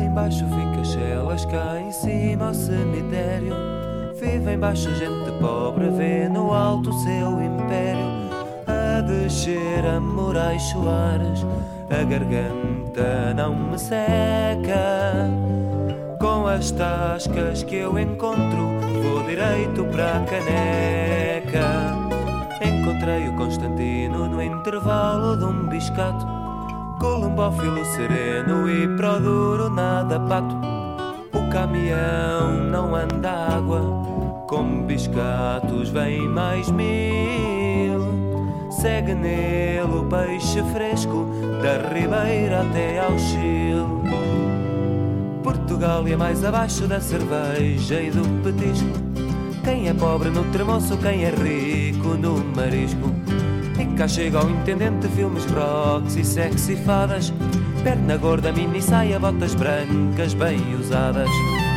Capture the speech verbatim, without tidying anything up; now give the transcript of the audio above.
embaixo fica chelas, cá em cima o cemitério. Vive embaixo gente pobre, vê no alto o seu império. A descer a Moraes Soares, a garganta não me seca. Com as tascas que eu encontro, vou direito para a caneca. Encontrei o Constantino no intervalo de um biscato, columbófilo sereno e pro duro nada pato. O caminhão não anda água, como biscatos vem mais mil. Segue nele o peixe fresco, da Ribeira até ao Chile. Portugal é mais abaixo da cerveja e do petisco. Quem é pobre no tremoço, quem é rico no marisco. E cá chega ao intendente, filmes rocks e sexy fadas. Perna gorda, mini saia, botas brancas bem usadas.